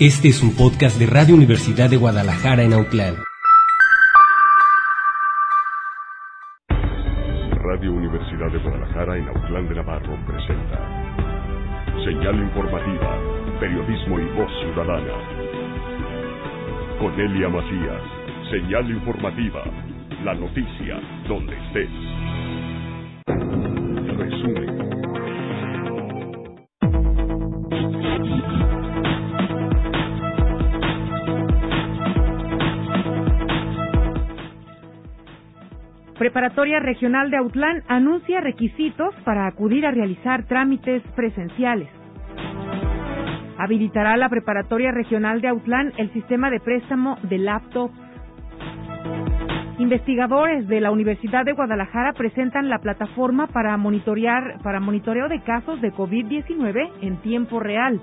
Este es un podcast de Radio Universidad de Guadalajara en Autlán. Radio Universidad de Guadalajara en Autlán de Navarro presenta Señal Informativa, Periodismo y Voz Ciudadana. Cornelia Macías, Señal Informativa, la noticia donde estés. Resumen. Preparatoria Regional de Autlán anuncia requisitos para acudir a realizar trámites presenciales. Habilitará la Preparatoria Regional de Autlán el sistema de préstamo de laptop. Investigadores de la Universidad de Guadalajara presentan la plataforma para monitoreo de casos de COVID-19 en tiempo real.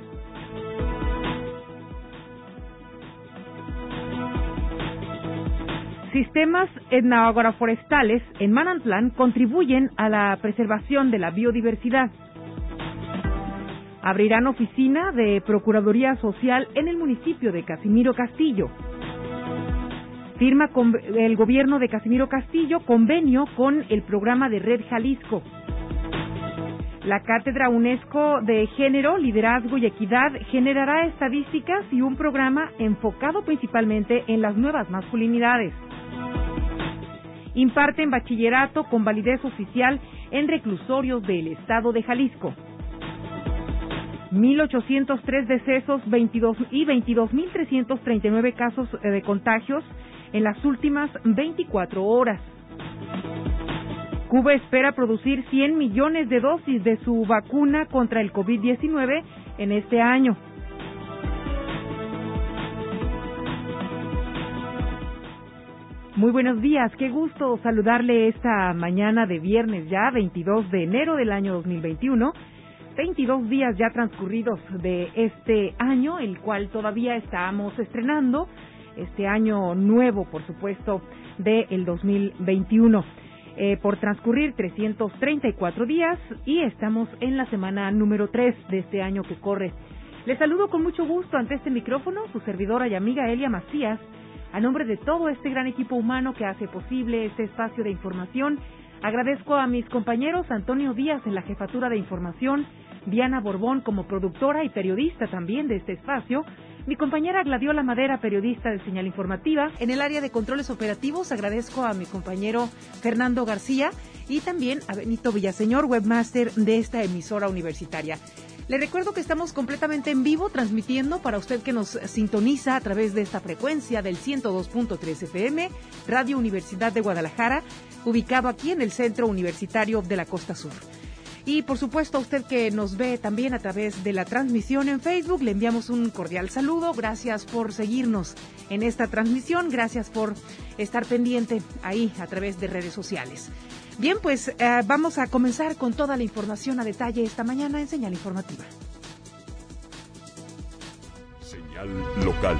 Sistemas etnoagroforestales en Manantlán contribuyen a la preservación de la biodiversidad. Abrirán oficina de Procuraduría Social en el municipio de Casimiro Castillo. Firma el gobierno de Casimiro Castillo convenio con el programa de Red Jalisco. La Cátedra UNESCO de Género, Liderazgo y Equidad generará estadísticas y un programa enfocado principalmente en las nuevas masculinidades. Imparten bachillerato con validez oficial en reclusorios del estado de Jalisco. 1,803 decesos 22,339 casos de contagios en las últimas 24 horas. Cuba espera producir 100 millones de dosis de su vacuna contra el COVID-19 en este año. Muy buenos días, qué gusto saludarle esta mañana de viernes ya, 22 de enero del año 2021. 22 días ya transcurridos de este año, el cual todavía estamos estrenando, este año nuevo, por supuesto, del 2021. Por transcurrir 334 días y estamos en la semana número 3 de este año que corre. Les saludo con mucho gusto ante este micrófono, su servidora y amiga Elia Macías. A nombre de todo este gran equipo humano que hace posible este espacio de información, agradezco a mis compañeros Antonio Díaz en la jefatura de información, Diana Borbón como productora y periodista también de este espacio, mi compañera Gladiola Madera, periodista de Señal Informativa. En el área de controles operativos agradezco a mi compañero Fernando García y también a Benito Villaseñor, webmaster de esta emisora universitaria. Le recuerdo que estamos completamente en vivo transmitiendo para usted que nos sintoniza a través de esta frecuencia del 102.3 FM, Radio Universidad de Guadalajara, ubicado aquí en el Centro Universitario de la Costa Sur. Y por supuesto a usted que nos ve también a través de la transmisión en Facebook, le enviamos un cordial saludo. Gracias por seguirnos en esta transmisión, gracias por estar pendiente ahí a través de redes sociales. Bien, pues vamos a comenzar con toda la información a detalle esta mañana en Señal Informativa. Señal local.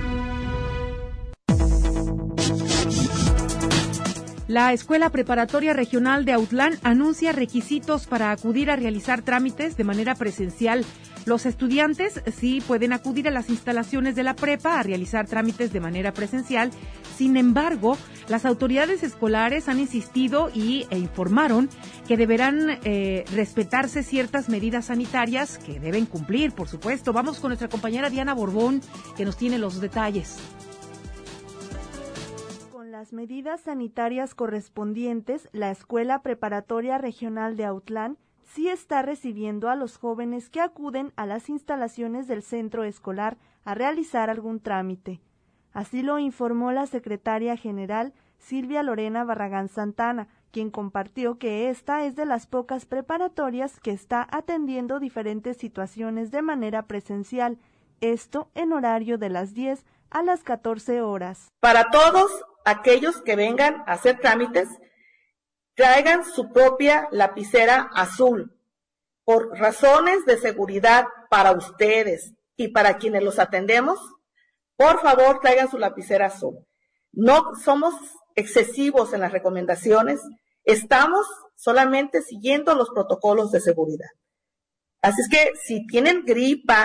La Escuela Preparatoria Regional de Autlán anuncia requisitos para acudir a realizar trámites de manera presencial. Los estudiantes sí pueden acudir a las instalaciones de la prepa a realizar trámites de manera presencial. Sin embargo, las autoridades escolares han insistido e informaron que deberán respetarse ciertas medidas sanitarias que deben cumplir, por supuesto. Vamos con nuestra compañera Diana Borbón, que nos tiene los detalles. Las medidas sanitarias correspondientes, la Escuela Preparatoria Regional de Autlán sí está recibiendo a los jóvenes que acuden a las instalaciones del centro escolar a realizar algún trámite. Así lo informó la secretaria general Silvia Lorena Barragán Santana, quien compartió que esta es de las pocas preparatorias que está atendiendo diferentes situaciones de manera presencial, esto en horario de las 10 a las 14 horas. Para todos aquellos que vengan a hacer trámites, traigan su propia lapicera azul. Por razones de seguridad para ustedes y para quienes los atendemos, por favor traigan su lapicera azul. No somos excesivos en las recomendaciones, estamos solamente siguiendo los protocolos de seguridad. Así es que si tienen gripa,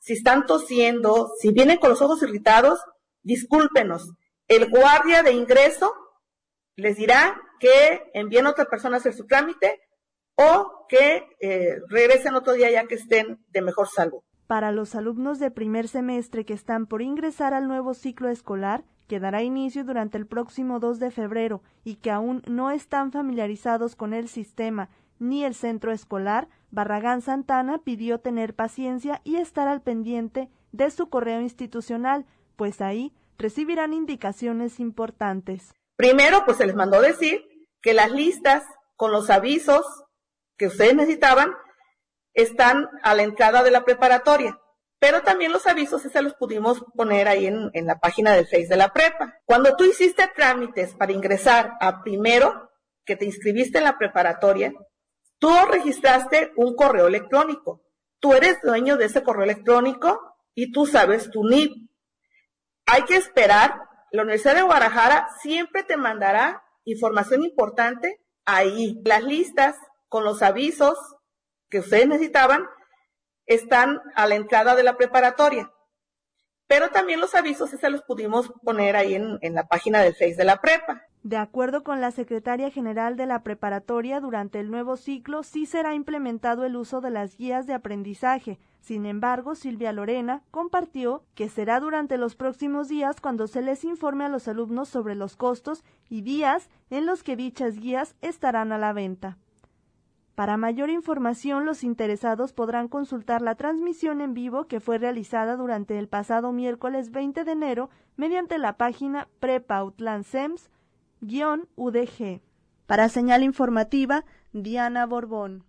si están tosiendo, si vienen con los ojos irritados, discúlpenos. El guardia de ingreso les dirá que envíen a otra persona a hacer su trámite o que regresen otro día ya que estén de mejor salud. Para los alumnos de primer semestre que están por ingresar al nuevo ciclo escolar, que dará inicio durante el próximo 2 de febrero y que aún no están familiarizados con el sistema ni el centro escolar, Barragán Santana pidió tener paciencia y estar al pendiente de su correo institucional, pues ahí recibirán indicaciones importantes. Primero, pues se les mandó decir que las listas con los avisos que ustedes necesitaban están a la entrada de la preparatoria, pero también los avisos se los pudimos poner ahí en la página del Face de la prepa. Cuando tú hiciste trámites para ingresar a primero, que te inscribiste en la preparatoria, tú registraste un correo electrónico. Tú eres dueño de ese correo electrónico y tú sabes tu NIP. Hay que esperar. La Universidad de Guadalajara siempre te mandará información importante ahí. Las listas con los avisos que ustedes necesitaban están a la entrada de la preparatoria. Pero también los avisos se los pudimos poner ahí en la página del Face de la prepa. De acuerdo con la secretaria general de la preparatoria, durante el nuevo ciclo sí será implementado el uso de las guías de aprendizaje. Sin embargo, Silvia Lorena compartió que será durante los próximos días cuando se les informe a los alumnos sobre los costos y días en los que dichas guías estarán a la venta. Para mayor información, los interesados podrán consultar la transmisión en vivo que fue realizada durante el pasado miércoles 20 de enero mediante la página prepautlansems-UDG. Para Señal Informativa, Diana Borbón.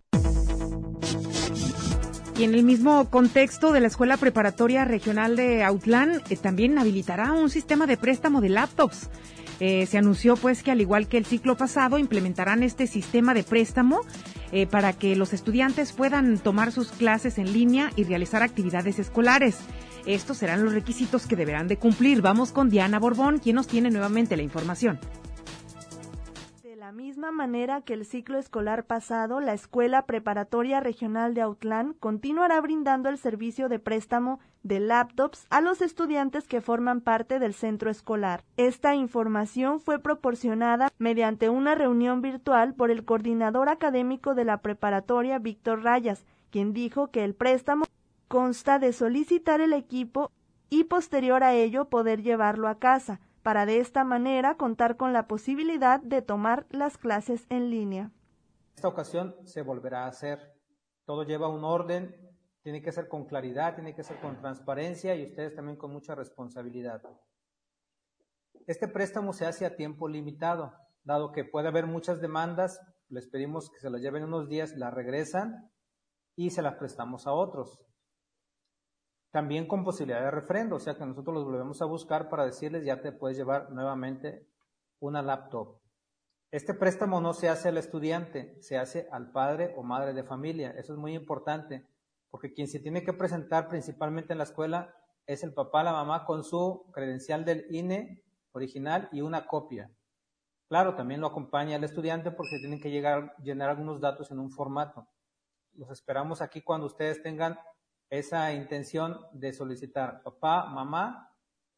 Y en el mismo contexto de la Escuela Preparatoria Regional de Autlán, también habilitará un sistema de préstamo de laptops. Se anunció pues que al igual que el ciclo pasado implementarán este sistema de préstamo para que los estudiantes puedan tomar sus clases en línea y realizar actividades escolares. Estos serán los requisitos que deberán de cumplir. Vamos con Diana Borbón, quien nos tiene nuevamente la información. De la misma manera que el ciclo escolar pasado, la Escuela Preparatoria Regional de Autlán continuará brindando el servicio de préstamo de laptops a los estudiantes que forman parte del centro escolar. Esta información fue proporcionada mediante una reunión virtual por el coordinador académico de la preparatoria, Víctor Rayas, quien dijo que el préstamo consta de solicitar el equipo y posterior a ello poder llevarlo a casa, para de esta manera contar con la posibilidad de tomar las clases en línea. Esta ocasión se volverá a hacer. Todo lleva un orden, tiene que ser con claridad, tiene que ser con transparencia y ustedes también con mucha responsabilidad. Este préstamo se hace a tiempo limitado, dado que puede haber muchas demandas, les pedimos que se las lleven unos días, las regresan y se las prestamos a otros. También con posibilidad de refrendo, o sea que nosotros los volvemos a buscar para decirles ya te puedes llevar nuevamente una laptop. Este préstamo no se hace al estudiante, se hace al padre o madre de familia. Eso es muy importante, porque quien se tiene que presentar principalmente en la escuela es el papá, la mamá, con su credencial del INE original y una copia. Claro, también lo acompaña el estudiante porque tienen que llenar algunos datos en un formato. Los esperamos aquí cuando ustedes tengan esa intención de solicitar papá, mamá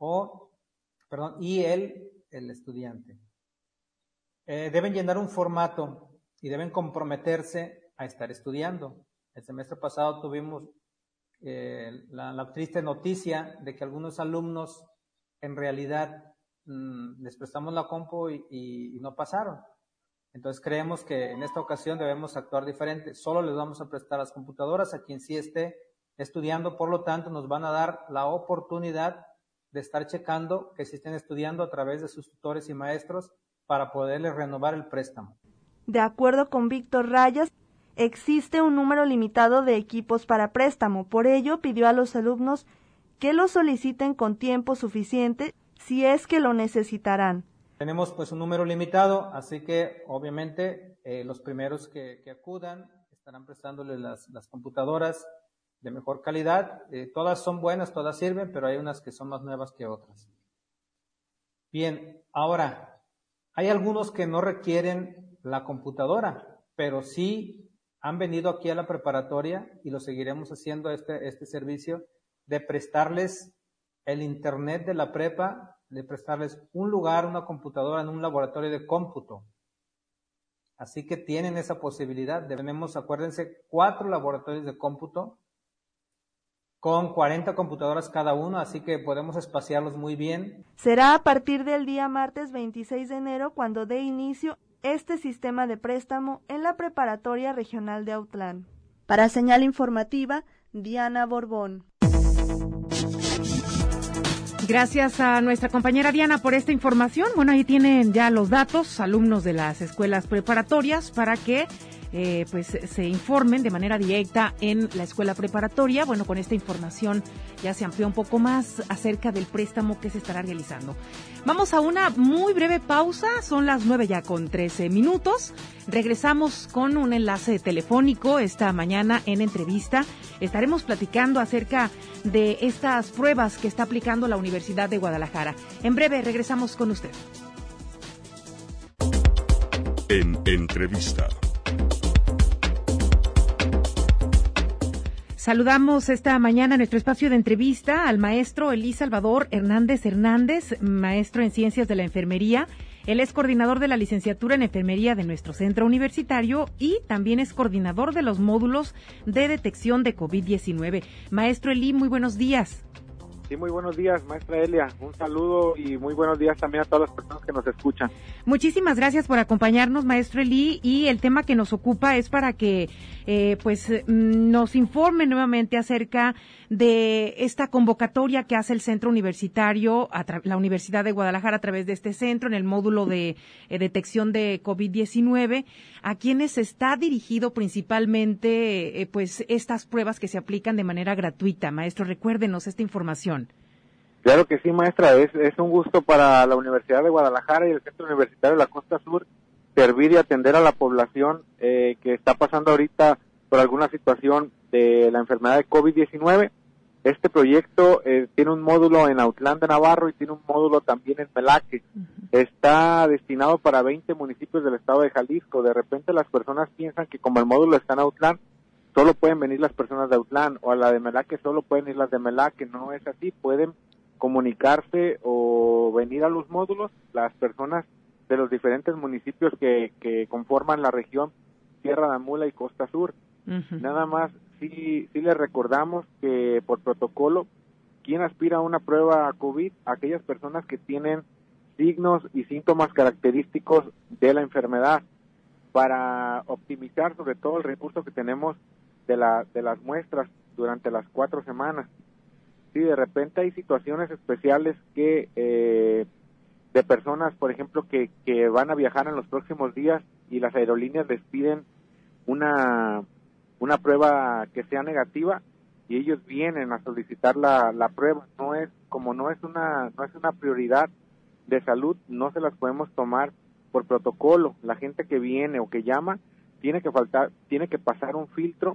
y el estudiante. Deben llenar un formato y deben comprometerse a estar estudiando. El semestre pasado tuvimos la triste noticia de que algunos alumnos en realidad les prestamos la compu y no pasaron. Entonces creemos que en esta ocasión debemos actuar diferente. Solo les vamos a prestar las computadoras a quien sí esté estudiando, por lo tanto nos van a dar la oportunidad de estar checando que sí estén estudiando a través de sus tutores y maestros para poderles renovar el préstamo. De acuerdo con Víctor Rayas, existe un número limitado de equipos para préstamo, por ello pidió a los alumnos que lo soliciten con tiempo suficiente si es que lo necesitarán. Tenemos pues un número limitado, así que obviamente los primeros que acudan estarán prestándoles las computadoras de mejor calidad. Todas son buenas, todas sirven, pero hay unas que son más nuevas que otras. Bien, ahora, hay algunos que no requieren la computadora, pero sí han venido aquí a la preparatoria y lo seguiremos haciendo este servicio de prestarles el internet de la prepa, de prestarles un lugar, una computadora en un laboratorio de cómputo. Así que tienen esa posibilidad. Tenemos, acuérdense, 4 laboratorios de cómputo con 40 computadoras cada uno, así que podemos espaciarlos muy bien. Será a partir del día martes 26 de enero cuando dé inicio este sistema de préstamo en la Preparatoria Regional de Autlán. Para Señal Informativa, Diana Borbón. Gracias a nuestra compañera Diana por esta información. Bueno, ahí tienen ya los datos, alumnos de las escuelas preparatorias, para que pues se informen de manera directa en la escuela preparatoria. Bueno, con esta información ya se amplió un poco más acerca del préstamo que se estará realizando. Vamos a una muy breve pausa, son las 9:13. Regresamos con un enlace telefónico esta mañana en entrevista. Estaremos platicando acerca de estas pruebas que está aplicando la Universidad de Guadalajara. En breve regresamos con usted. En entrevista. Saludamos esta mañana en nuestro espacio de entrevista al maestro Elí Salvador Hernández, maestro en Ciencias de la Enfermería. Él es coordinador de la licenciatura en Enfermería de nuestro centro universitario y también es coordinador de los módulos de detección de COVID-19. Maestro Elí, muy buenos días. Sí, muy buenos días, maestra Elia. Un saludo y muy buenos días también a todas las personas que nos escuchan. Muchísimas gracias por acompañarnos, maestro Elí, y el tema que nos ocupa es para que nos informe nuevamente acerca de esta convocatoria que hace el centro universitario, la Universidad de Guadalajara a través de este centro en el módulo de detección de COVID-19, a quienes está dirigido principalmente pues estas pruebas que se aplican de manera gratuita. Maestro, recuérdenos esta información. Claro que sí, maestra, es un gusto para la Universidad de Guadalajara y el Centro Universitario de la Costa Sur servir y atender a la población que está pasando ahorita por alguna situación de la enfermedad de COVID-19. Este proyecto tiene un módulo en Autlán de Navarro y tiene un módulo también en Melaque. Está destinado para 20 municipios del estado de Jalisco. De repente las personas piensan que como el módulo está en Autlán, solo pueden venir las personas de Autlán, o a la de Melaque solo pueden ir las de Melaque. No es así, pueden comunicarse o venir a los módulos las personas de los diferentes municipios que conforman la región Sierra de Mula y Costa Sur. Nada más, sí les recordamos que por protocolo, quien aspira a una prueba COVID, aquellas personas que tienen signos y síntomas característicos de la enfermedad, para optimizar sobre todo el recurso que tenemos de las muestras durante las 4 semanas. Sí, de repente hay situaciones especiales que de personas, por ejemplo, que van a viajar en los próximos días y las aerolíneas les piden una prueba que sea negativa y ellos vienen a solicitar la prueba. No es una prioridad de salud, no se las podemos tomar por protocolo. La gente que viene o que llama tiene que pasar un filtro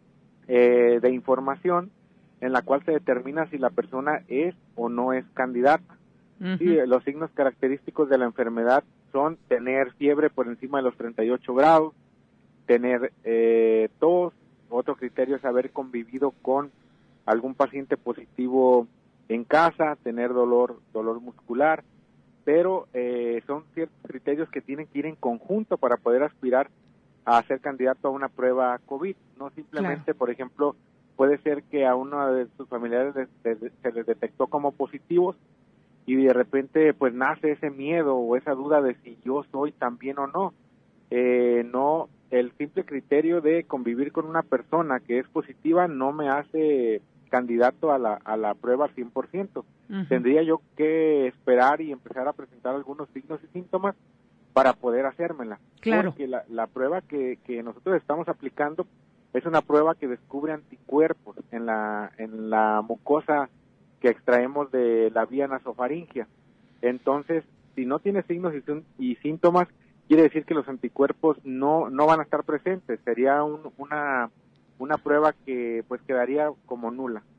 de información en la cual se determina si la persona es o no es candidata. Sí, los signos característicos de la enfermedad son tener fiebre por encima de los 38 grados, tener tos. Otro criterio es haber convivido con algún paciente positivo en casa, tener dolor muscular, pero son ciertos criterios que tienen que ir en conjunto para poder aspirar a ser candidato a una prueba COVID. No simplemente, claro, por ejemplo, puede ser que a uno de sus familiares se les detectó como positivos y de repente pues nace ese miedo o esa duda de si yo soy también o no. No, el simple criterio de convivir con una persona que es positiva no me hace candidato a la prueba al 100%. Tendría yo que esperar y empezar a presentar algunos signos y síntomas para poder hacérmela. Claro. Porque la prueba que nosotros estamos aplicando es una prueba que descubre anticuerpos en la mucosa que extraemos de la vía nasofaringea. Entonces, si no tiene signos y síntomas, quiere decir que los anticuerpos no van a estar presentes. Sería una prueba que pues quedaría como nula.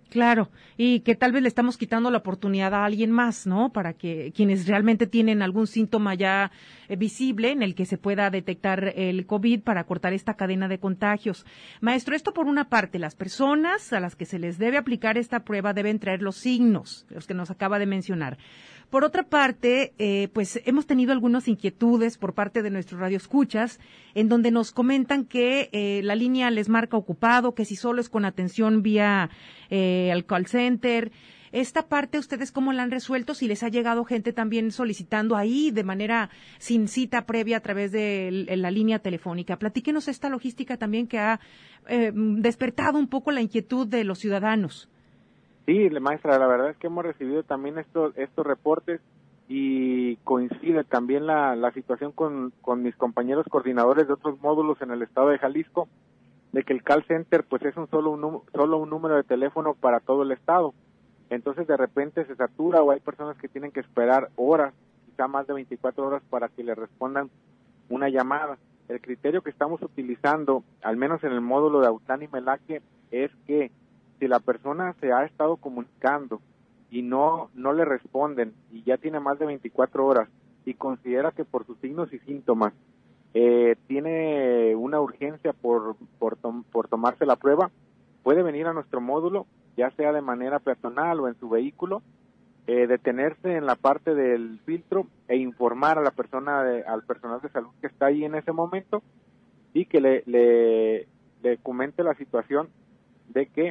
Claro, y que tal vez le estamos quitando la oportunidad a alguien más, ¿no? Para que quienes realmente tienen algún síntoma ya visible en el que se pueda detectar el COVID para cortar esta cadena de contagios. Maestro, esto por una parte, las personas a las que se les debe aplicar esta prueba deben traer los signos, los que nos acaba de mencionar. Por otra parte, pues hemos tenido algunas inquietudes por parte de nuestros radioescuchas, en donde nos comentan que la línea les marca ocupado, que si solo es con atención vía al call center. Esta parte, ¿ustedes cómo la han resuelto? Si les ha llegado gente también solicitando ahí de manera sin cita previa a través de la línea telefónica. Platíquenos esta logística también que ha despertado un poco la inquietud de los ciudadanos. Sí, maestra, la verdad es que hemos recibido también estos reportes y coincide también la situación con mis compañeros coordinadores de otros módulos en el estado de Jalisco, de que el call center pues es solo un número de teléfono para todo el estado. Entonces de repente se satura o hay personas que tienen que esperar horas, quizá más de 24 horas para que le respondan una llamada. El criterio que estamos utilizando, al menos en el módulo de Autlán y Melaque, es que si la persona se ha estado comunicando y no le responden y ya tiene más de 24 horas y considera que por sus signos y síntomas tiene una urgencia por tomarse la prueba, puede venir a nuestro módulo, ya sea de manera personal o en su vehículo, detenerse en la parte del filtro e informar a la persona, al personal de salud que está ahí en ese momento y que le comente la situación de que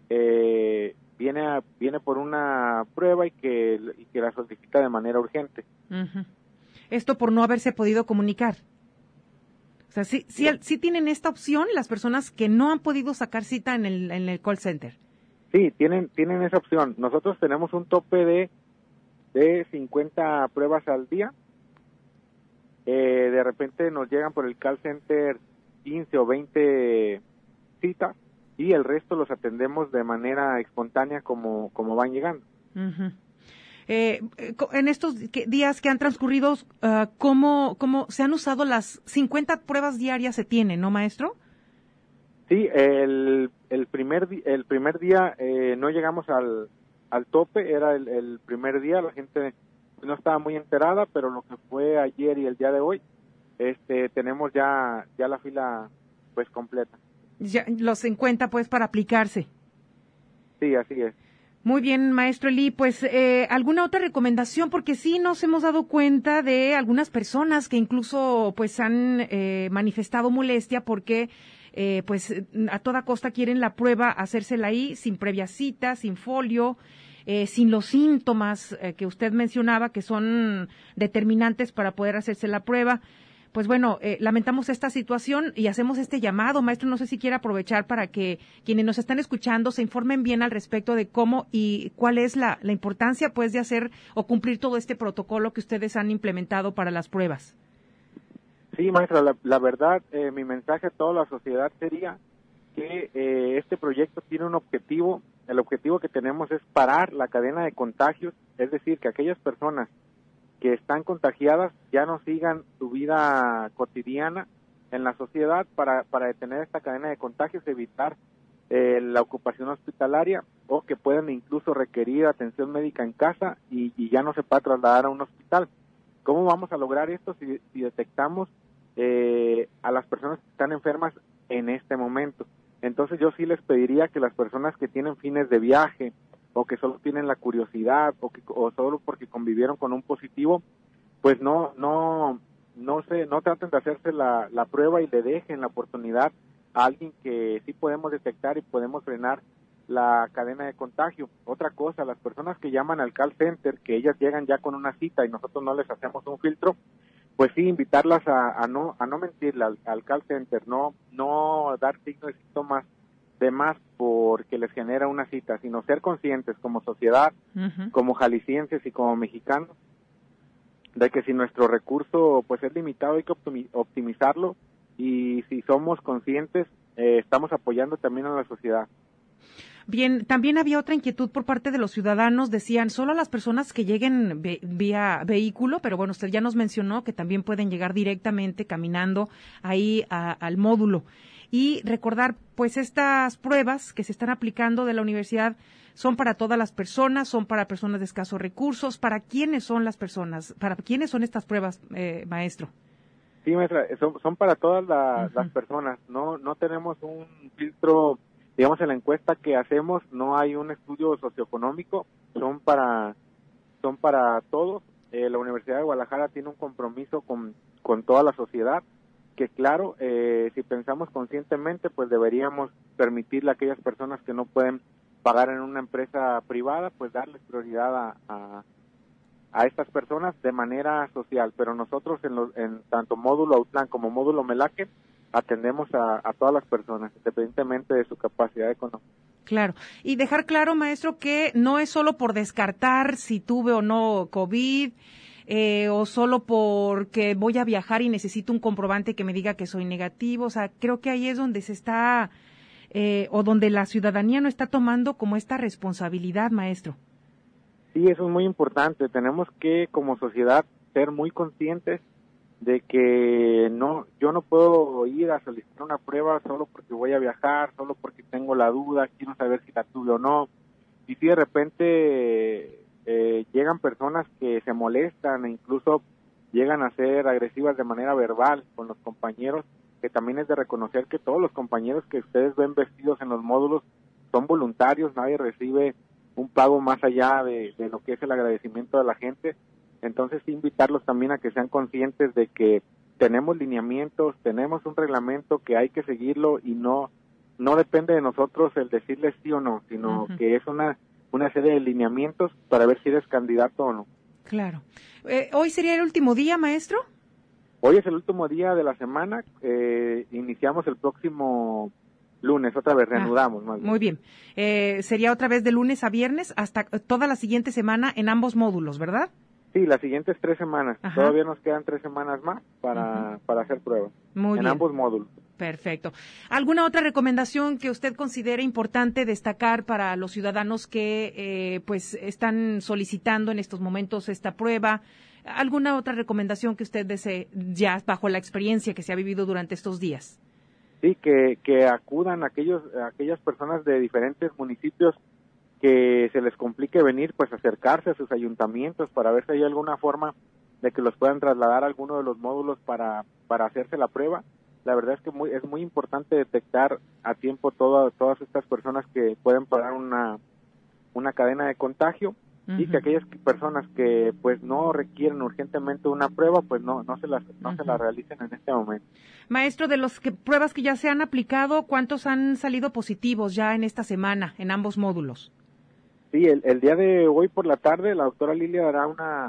viene por una prueba y que la solicita de manera urgente. Uh-huh. Esto por no haberse podido comunicar. O sea, sí tienen esta opción las personas que no han podido sacar cita en el call center. Sí, tienen esa opción. Nosotros tenemos un tope de 50 pruebas al día. De repente nos llegan por el call center 15 o 20 citas y el resto los atendemos de manera espontánea como van llegando. Uh-huh. En estos días que han transcurrido, ¿cómo se han usado las 50 pruebas diarias se tienen, no, maestro? Sí, el primer día no llegamos al tope, era el primer día, la gente no estaba muy enterada, pero lo que fue ayer y el día de hoy, tenemos ya la fila pues completa. Ya, los 50 pues para aplicarse. Sí, así es. Muy bien, maestro Eli, pues ¿alguna otra recomendación? Porque sí nos hemos dado cuenta de algunas personas que incluso pues han manifestado molestia porque pues a toda costa quieren la prueba, hacérsela ahí sin previa cita, sin folio, sin los síntomas que usted mencionaba que son determinantes para poder hacerse la prueba. Pues bueno, lamentamos esta situación y hacemos este llamado. Maestro, no sé si quiere aprovechar para que quienes nos están escuchando se informen bien al respecto de cómo y cuál es la importancia pues de hacer o cumplir todo este protocolo que ustedes han implementado para las pruebas. Sí, maestra, la verdad, mi mensaje a toda la sociedad sería que este proyecto tiene un objetivo. El objetivo que tenemos es parar la cadena de contagios, es decir, que aquellas personas que están contagiadas ya no sigan su vida cotidiana en la sociedad para detener esta cadena de contagios, evitar la ocupación hospitalaria o que puedan incluso requerir atención médica en casa y ya no se pueda trasladar a un hospital. ¿Cómo vamos a lograr esto si detectamos a las personas que están enfermas en este momento? Entonces yo sí les pediría que las personas que tienen fines de viaje o que solo tienen la curiosidad o solo porque convivieron con un positivo, pues no traten de hacerse la prueba y le dejen la oportunidad a alguien que sí podemos detectar y podemos frenar la cadena de contagio. Otra cosa, las personas que llaman al call center, que ellas llegan ya con una cita y nosotros no les hacemos un filtro, pues sí, invitarlas a no mentirle al call center, no dar signos y síntomas de más porque les genera una cita, sino ser conscientes como sociedad, uh-huh, como jaliscienses y como mexicanos, de que si nuestro recurso pues es limitado hay que optimizarlo y si somos conscientes estamos apoyando también a la sociedad. Bien, también había otra inquietud por parte de los ciudadanos, decían, solo las personas que lleguen vía vehículo, pero bueno, usted ya nos mencionó que también pueden llegar directamente caminando ahí al módulo. y recordar, pues estas pruebas que se están aplicando de la universidad son para todas las personas, son para personas de escasos recursos. ¿Para quiénes son las personas? ¿Para quiénes son estas pruebas, maestro? Sí, maestra, son para todas las personas. No tenemos un filtro, digamos, en la encuesta que hacemos no hay un estudio socioeconómico, son para todos. La Universidad de Guadalajara tiene un compromiso con toda la sociedad, que claro, si pensamos conscientemente, pues deberíamos permitirle a aquellas personas que no pueden pagar en una empresa privada, pues darles prioridad a estas personas de manera social, pero nosotros en tanto módulo Autlán como módulo Melaque atendemos a todas las personas, independientemente de su capacidad económica. Claro, y dejar claro, maestro, que no es solo por descartar si tuve o no COVID, o solo porque voy a viajar y necesito un comprobante que me diga que soy negativo. O sea, creo que ahí es donde se está, o donde la ciudadanía no está tomando como esta responsabilidad, maestro. Sí, eso es muy importante. Tenemos que, como sociedad, ser muy conscientes de que yo no puedo ir a solicitar una prueba solo porque voy a viajar, solo porque tengo la duda, quiero saber si la tuve o no. Y si de repente llegan personas que se molestan e incluso llegan a ser agresivas de manera verbal con los compañeros, que también es de reconocer que todos los compañeros que ustedes ven vestidos en los módulos son voluntarios, nadie recibe un pago más allá de lo que es el agradecimiento de la gente. Entonces, sí, invitarlos también a que sean conscientes de que tenemos lineamientos, tenemos un reglamento que hay que seguirlo y no depende de nosotros el decirles sí o no, sino que es una serie de lineamientos para ver si eres candidato o no. Claro. ¿Hoy sería el último día, maestro? Hoy es el último día de la semana, iniciamos el próximo lunes, otra vez, reanudamos. Muy bien. Sería otra vez de lunes a viernes hasta toda la siguiente semana en ambos módulos, ¿verdad? Sí, las siguientes 3 semanas. Ajá. Todavía nos quedan 3 semanas más para hacer pruebas. Muy bien. En ambos módulos. Perfecto. ¿Alguna otra recomendación que usted considere importante destacar para los ciudadanos que pues están solicitando en estos momentos esta prueba? ¿Alguna otra recomendación que usted desee ya bajo la experiencia que se ha vivido durante estos días? Sí, que acudan aquellas personas de diferentes municipios que se les complique venir, pues acercarse a sus ayuntamientos para ver si hay alguna forma de que los puedan trasladar a alguno de los módulos para hacerse la prueba. La verdad es que es muy importante detectar a tiempo todas estas personas que pueden pagar una cadena de contagio, y que aquellas personas que pues no requieren urgentemente una prueba, pues no se la realicen en este momento. Maestro, de los pruebas que ya se han aplicado, ¿cuántos han salido positivos ya en esta semana en ambos módulos? Sí, el día de hoy por la tarde la doctora Lilia dará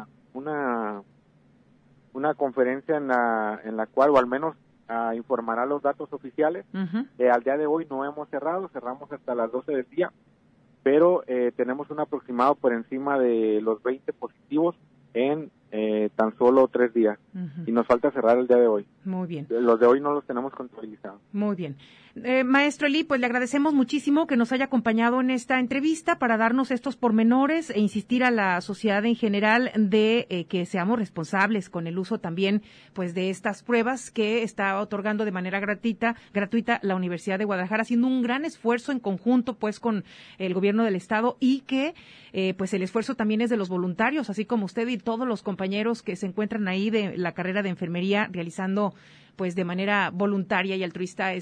una conferencia en la cual, o al menos informará los datos oficiales. Al día de hoy no hemos cerramos hasta las 12 del día, pero tenemos un aproximado por encima de los 20 positivos en tan solo 3 días, y nos falta cerrar el día de hoy. Muy bien. Los de hoy no los tenemos contabilizados. Muy bien. Maestro Elí, pues le agradecemos muchísimo que nos haya acompañado en esta entrevista para darnos estos pormenores e insistir a la sociedad en general de que seamos responsables con el uso también pues de estas pruebas que está otorgando de manera gratuita la Universidad de Guadalajara, haciendo un gran esfuerzo en conjunto pues con el gobierno del estado, y que pues el esfuerzo también es de los voluntarios, así como usted y todos los compañeros que se encuentran ahí de la carrera de enfermería realizando pues de manera voluntaria y altruista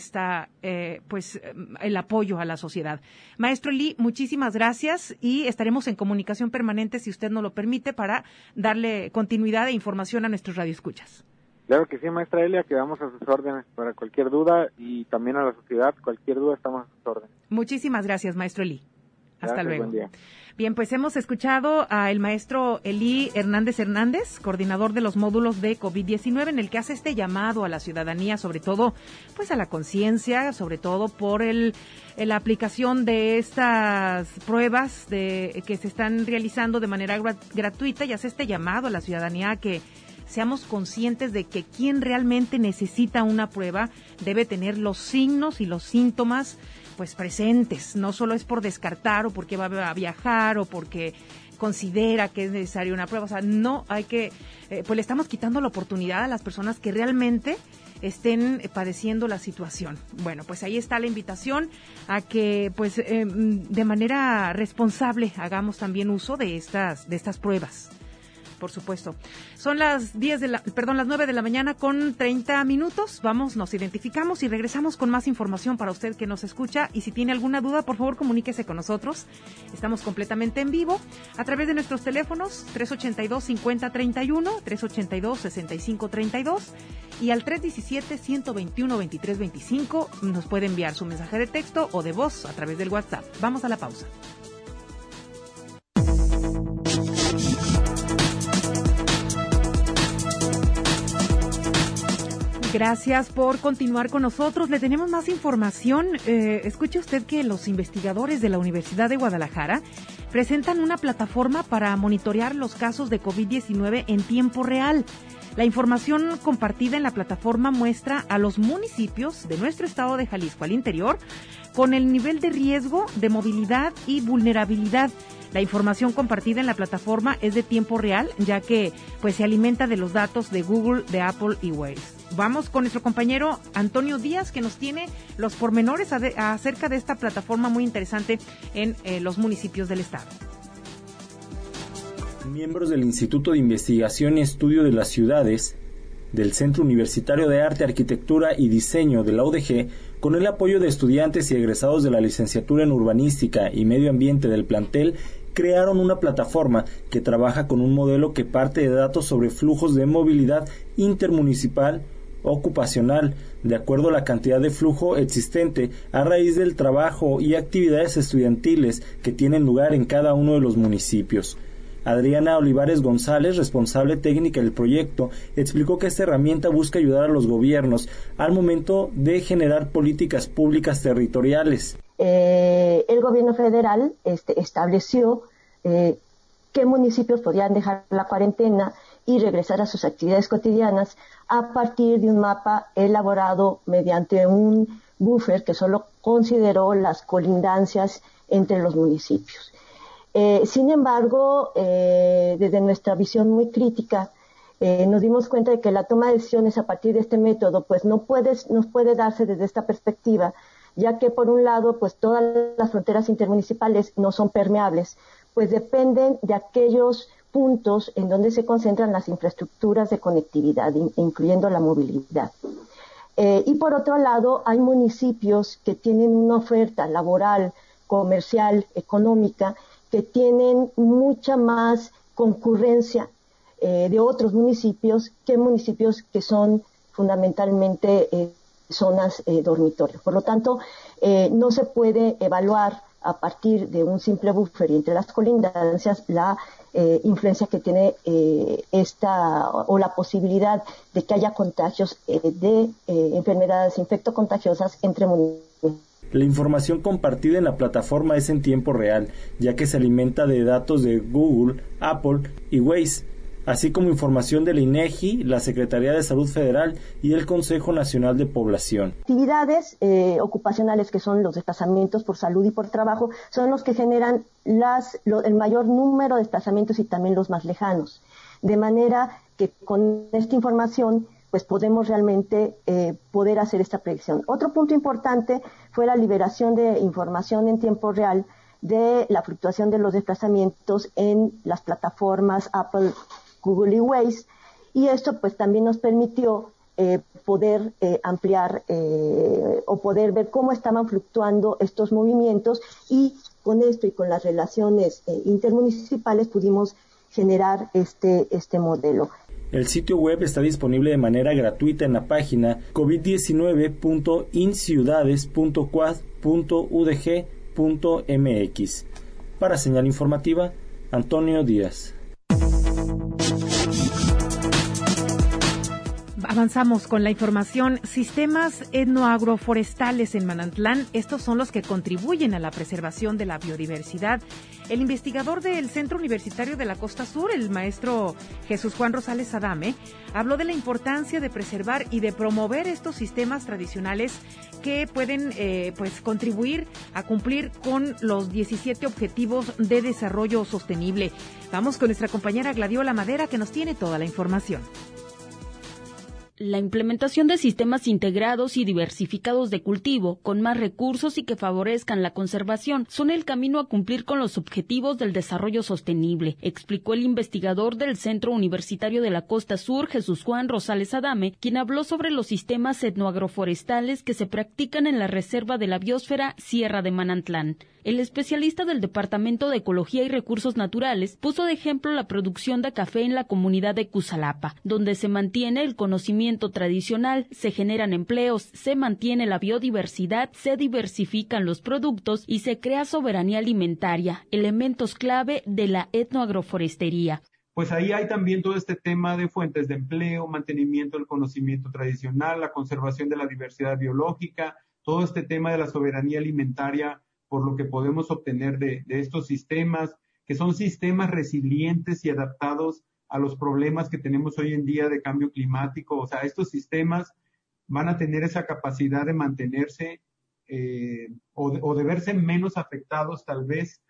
el apoyo a la sociedad. Maestro Elí, muchísimas gracias, y estaremos en comunicación permanente, si usted nos lo permite, para darle continuidad e información a nuestros radioescuchas. Claro que sí, maestra Elia, quedamos a sus órdenes para cualquier duda, y también a la sociedad, cualquier duda estamos a sus órdenes. Muchísimas gracias, maestro Elí. Hasta luego. Buen día. Bien, pues hemos escuchado al maestro Elí Hernández, coordinador de los módulos de COVID-19, en el que hace este llamado a la ciudadanía, sobre todo, pues a la conciencia, sobre todo por la aplicación de estas pruebas que se están realizando de manera gratuita, y hace este llamado a la ciudadanía a que seamos conscientes de que quien realmente necesita una prueba debe tener los signos y los síntomas pues presentes. No solo es por descartar o porque va a viajar o porque considera que es necesaria una prueba. O sea, no hay que, pues le estamos quitando la oportunidad a las personas que realmente estén padeciendo la situación. Bueno, pues ahí está la invitación a que pues de manera responsable hagamos también uso de estas pruebas. Por supuesto. Son las 9 de la mañana con 30 minutos. Vamos, nos identificamos y regresamos con más información para usted que nos escucha. Y si tiene alguna duda, por favor, comuníquese con nosotros. Estamos completamente en vivo a través de nuestros teléfonos 382-5031, 382-6532 y al 317-121-2325 nos puede enviar su mensaje de texto o de voz a través del WhatsApp. Vamos a la pausa. Gracias por continuar con nosotros. Le tenemos más información. Escuche usted que los investigadores de la Universidad de Guadalajara presentan una plataforma para monitorear los casos de COVID-19 en tiempo real. La información compartida en la plataforma muestra a los municipios de nuestro estado de Jalisco al interior con el nivel de riesgo, de movilidad y vulnerabilidad. La información compartida en la plataforma es de tiempo real, ya que pues se alimenta de los datos de Google, de Apple y Waze. Vamos con nuestro compañero Antonio Díaz, que nos tiene los pormenores acerca de esta plataforma muy interesante en los municipios del estado. Miembros del Instituto de Investigación y Estudio de las Ciudades, del Centro Universitario de Arte, Arquitectura y Diseño de la UDG, con el apoyo de estudiantes y egresados de la licenciatura en Urbanística y Medio Ambiente del plantel, crearon una plataforma que trabaja con un modelo que parte de datos sobre flujos de movilidad intermunicipal, ocupacional, de acuerdo a la cantidad de flujo existente a raíz del trabajo y actividades estudiantiles que tienen lugar en cada uno de los municipios. Adriana Olivares González, responsable técnica del proyecto, explicó que esta herramienta busca ayudar a los gobiernos al momento de generar políticas públicas territoriales. El gobierno federal estableció qué municipios podían dejar la cuarentena y regresar a sus actividades cotidianas a partir de un mapa elaborado mediante un buffer que solo consideró las colindancias entre los municipios. Sin embargo, desde nuestra visión muy crítica, nos dimos cuenta de que la toma de decisiones a partir de este método pues nos puede darse desde esta perspectiva, ya que por un lado pues todas las fronteras intermunicipales no son permeables, pues dependen de aquellos puntos en donde se concentran las infraestructuras de conectividad, incluyendo la movilidad. Y por otro lado, hay municipios que tienen una oferta laboral, comercial, económica, que tienen mucha más concurrencia de otros municipios que son fundamentalmente zonas dormitorio. Por lo tanto, no se puede evaluar a partir de un simple buffer y entre las colindancias la influencia que tiene o la posibilidad de que haya contagios de enfermedades infectocontagiosas entre municipios. La información compartida en la plataforma es en tiempo real, ya que se alimenta de datos de Google, Apple y Waze, así como información del INEGI, la Secretaría de Salud Federal y el Consejo Nacional de Población. Actividades ocupacionales, que son los desplazamientos por salud y por trabajo, son los que generan el mayor número de desplazamientos y también los más lejanos. De manera que con esta información pues podemos realmente poder hacer esta predicción. Otro punto importante fue la liberación de información en tiempo real de la fluctuación de los desplazamientos en las plataformas Apple, Google y Waze, y esto pues también nos permitió poder ampliar o poder ver cómo estaban fluctuando estos movimientos, y con esto y con las relaciones intermunicipales pudimos generar este modelo. El sitio web está disponible de manera gratuita en la página covid19.inciudades.quad.udg.mx. Para Señal Informativa, Antonio Díaz. Avanzamos con la información. Sistemas etnoagroforestales en Manantlán, estos son los que contribuyen a la preservación de la biodiversidad. El investigador del Centro Universitario de la Costa Sur, el maestro Jesús Juan Rosales Adame, habló de la importancia de preservar y de promover estos sistemas tradicionales que pueden contribuir a cumplir con los 17 Objetivos de Desarrollo Sostenible. Vamos con nuestra compañera Gladiola Madera, que nos tiene toda la información. La implementación de sistemas integrados y diversificados de cultivo, con más recursos y que favorezcan la conservación, son el camino a cumplir con los objetivos del desarrollo sostenible, explicó el investigador del Centro Universitario de la Costa Sur, Jesús Juan Rosales Adame, quien habló sobre los sistemas etnoagroforestales que se practican en la Reserva de la Biosfera Sierra de Manantlán. El especialista del Departamento de Ecología y Recursos Naturales puso de ejemplo la producción de café en la comunidad de Cusalapa, donde se mantiene el conocimiento tradicional, se generan empleos, se mantiene la biodiversidad, se diversifican los productos y se crea soberanía alimentaria, elementos clave de la etnoagroforestería. Pues ahí hay también todo este tema de fuentes de empleo, mantenimiento del conocimiento tradicional, la conservación de la diversidad biológica, todo este tema de la soberanía alimentaria, por lo que podemos obtener de estos sistemas, que son sistemas resilientes y adaptados a los problemas que tenemos hoy en día de cambio climático. O sea, estos sistemas van a tener esa capacidad de mantenerse o de verse menos afectados tal vez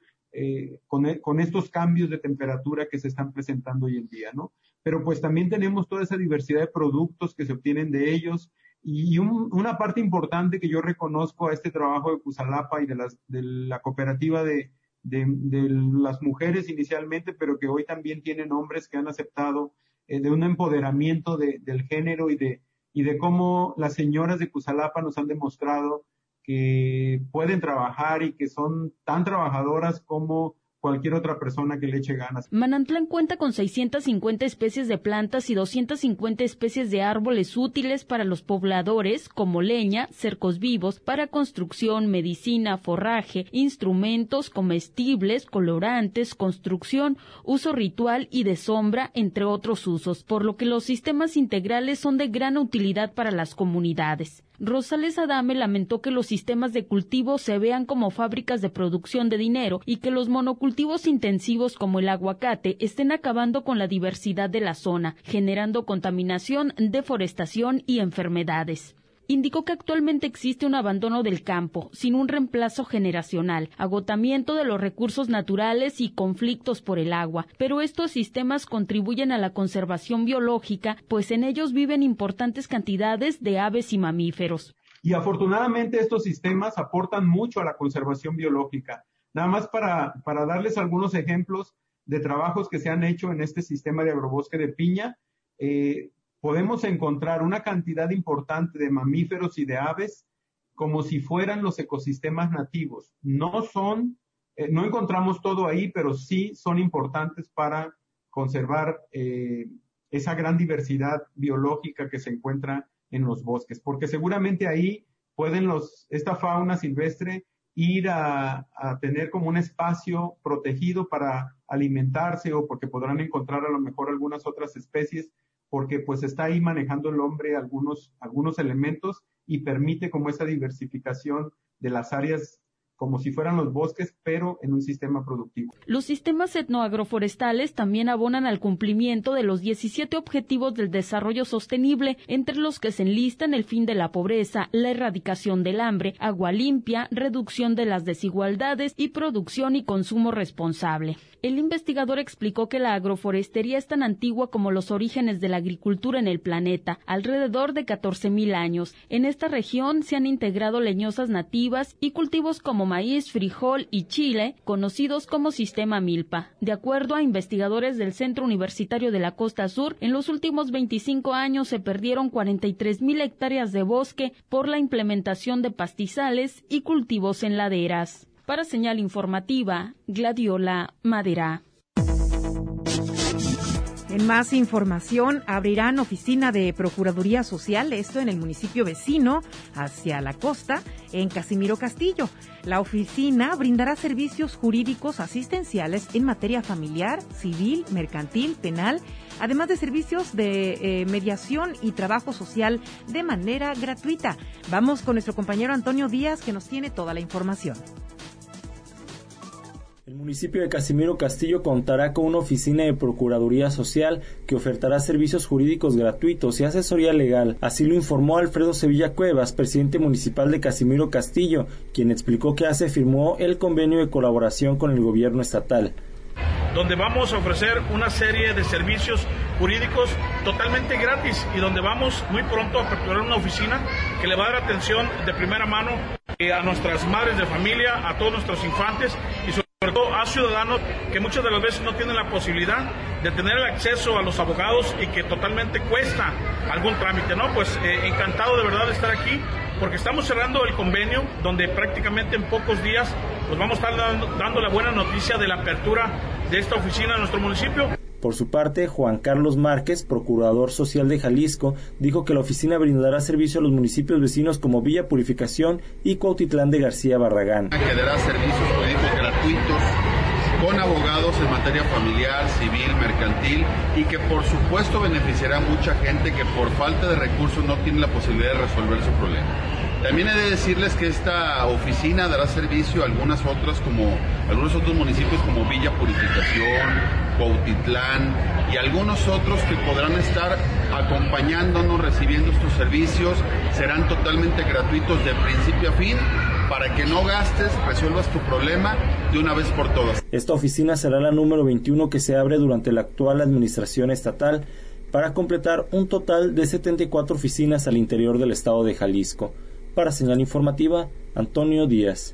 con estos cambios de temperatura que se están presentando hoy en día, ¿no? Pero pues también tenemos toda esa diversidad de productos que se obtienen de ellos. Y una parte importante que yo reconozco a este trabajo de Cusalapa y de la cooperativa de las mujeres inicialmente, pero que hoy también tienen hombres que han aceptado de un empoderamiento del género y de cómo las señoras de Cusalapa nos han demostrado que pueden trabajar y que son tan trabajadoras como cualquier otra persona que le eche ganas. Manantlán cuenta con 650 especies de plantas y 250 especies de árboles útiles para los pobladores, como leña, cercos vivos, para construcción, medicina, forraje, instrumentos, comestibles, colorantes, construcción, uso ritual y de sombra, entre otros usos, por lo que los sistemas integrales son de gran utilidad para las comunidades. Rosales Adame lamentó que los sistemas de cultivo se vean como fábricas de producción de dinero y que los monocultivos intensivos como el aguacate estén acabando con la diversidad de la zona, generando contaminación, deforestación y enfermedades. Indicó que actualmente existe un abandono del campo, sin un reemplazo generacional, agotamiento de los recursos naturales y conflictos por el agua, pero estos sistemas contribuyen a la conservación biológica, pues en ellos viven importantes cantidades de aves y mamíferos. Y afortunadamente estos sistemas aportan mucho a la conservación biológica. Nada más para darles algunos ejemplos de trabajos que se han hecho en este sistema de agrobosque de piña, podemos encontrar una cantidad importante de mamíferos y de aves como si fueran los ecosistemas nativos. No encontramos todo ahí, pero sí son importantes para conservar esa gran diversidad biológica que se encuentra en los bosques, porque seguramente ahí pueden esta fauna silvestre ir a tener como un espacio protegido para alimentarse o porque podrán encontrar a lo mejor algunas otras especies, porque pues está ahí manejando el hombre algunos elementos y permite como esa diversificación de las áreas como si fueran los bosques, pero en un sistema productivo. Los sistemas etnoagroforestales también abonan al cumplimiento de los 17 Objetivos del Desarrollo Sostenible, entre los que se enlistan el fin de la pobreza, la erradicación del hambre, agua limpia, reducción de las desigualdades y producción y consumo responsable. El investigador explicó que la agroforestería es tan antigua como los orígenes de la agricultura en el planeta, alrededor de 14,000 años. En esta región se han integrado leñosas nativas y cultivos como maíz, frijol y chile, conocidos como sistema milpa. De acuerdo a investigadores del Centro Universitario de la Costa Sur, en los últimos 25 años se perdieron 43,000 hectáreas de bosque por la implementación de pastizales y cultivos en laderas. Para Señal Informativa, Gladiola Madera. En más información, abrirán oficina de Procuraduría Social, esto en el municipio vecino, hacia la costa, en Casimiro Castillo. La oficina brindará servicios jurídicos asistenciales en materia familiar, civil, mercantil, penal, además de servicios de mediación y trabajo social de manera gratuita. Vamos con nuestro compañero Antonio Díaz, que nos tiene toda la información. El municipio de Casimiro Castillo contará con una oficina de Procuraduría Social que ofertará servicios jurídicos gratuitos y asesoría legal. Así lo informó Alfredo Sevilla Cuevas, presidente municipal de Casimiro Castillo, quien explicó que firmó el convenio de colaboración con el gobierno estatal. donde vamos a ofrecer una serie de servicios jurídicos totalmente gratis y donde vamos muy pronto a aperturar una oficina que le va a dar atención de primera mano a nuestras madres de familia, a todos nuestros infantes y sobre todo a ciudadanos que muchas de las veces no tienen la posibilidad de tener el acceso a los abogados y que totalmente cuesta algún trámite, ¿no? Pues encantado de verdad de estar aquí porque estamos cerrando el convenio donde prácticamente en pocos días pues vamos a estar dando la buena noticia de la apertura de esta oficina en nuestro municipio. Por su parte, Juan Carlos Márquez, procurador social de Jalisco, dijo que la oficina brindará servicio a los municipios vecinos como Villa Purificación y Cuautitlán de García Barragán. Que dará servicios jurídicos gratuitos con abogados en materia familiar, civil, mercantil y que por supuesto beneficiará a mucha gente que por falta de recursos no tiene la posibilidad de resolver su problema. También he de decirles que esta oficina dará servicio a algunos otros municipios como Villa Purificación, Cuautitlán y algunos otros que podrán estar acompañándonos, recibiendo estos servicios. Serán totalmente gratuitos de principio a fin para que no gastes, resuelvas tu problema de una vez por todas. Esta oficina será la número 21 que se abre durante la actual administración estatal para completar un total de 74 oficinas al interior del estado de Jalisco. Para Señal Informativa, Antonio Díaz.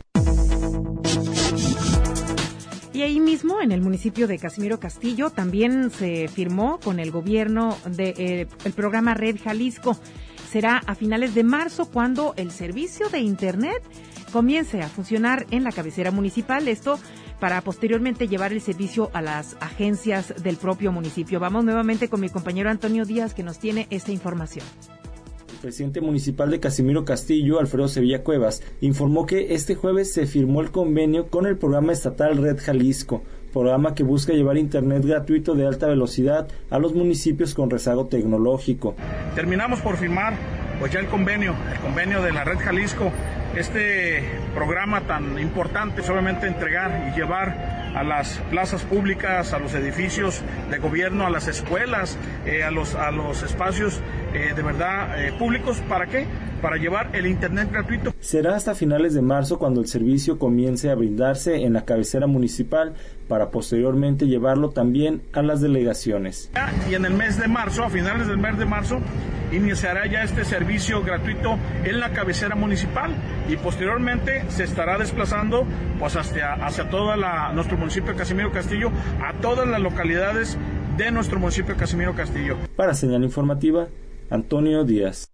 Y ahí mismo, en el municipio de Casimiro Castillo, también se firmó con el gobierno el programa Red Jalisco. Será a finales de marzo cuando el servicio de Internet comience a funcionar en la cabecera municipal. Esto para posteriormente llevar el servicio a las agencias del propio municipio. Vamos nuevamente con mi compañero Antonio Díaz, que nos tiene esta información. El presidente municipal de Casimiro Castillo, Alfredo Sevilla Cuevas, informó que este jueves se firmó el convenio con el programa estatal Red Jalisco, programa que busca llevar internet gratuito de alta velocidad a los municipios con rezago tecnológico. Terminamos por firmar pues ya el convenio de la Red Jalisco, este programa tan importante es obviamente entregar y llevar a las plazas públicas, a los edificios de gobierno, a las escuelas, a los espacios de verdad públicos. ¿Para qué? Para llevar el internet gratuito. Será hasta finales de marzo cuando el servicio comience a brindarse en la cabecera municipal para posteriormente llevarlo también a las delegaciones. Y en el mes de marzo, a finales del mes de marzo, iniciará ya este servicio gratuito en la cabecera municipal y posteriormente se estará desplazando pues hacia todo nuestro municipio de Casimiro Castillo, a todas las localidades de nuestro municipio de Casimiro Castillo. Para Señal Informativa, Antonio Díaz.